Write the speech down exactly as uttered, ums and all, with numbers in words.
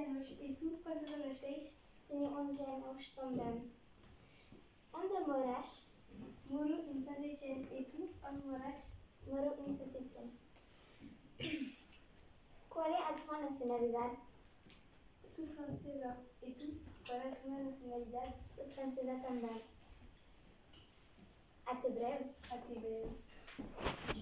anos e tu quantos anos tens? Tenho onze anos também. Onde moras? Moro em Santa Etienne e tu onde moras? Moro em Santa Etienne. Qual é a tua nacionalidade? Sou francesa e tu qual é a tua nacionalidade? Sou francesa também. Até breve. Até breve.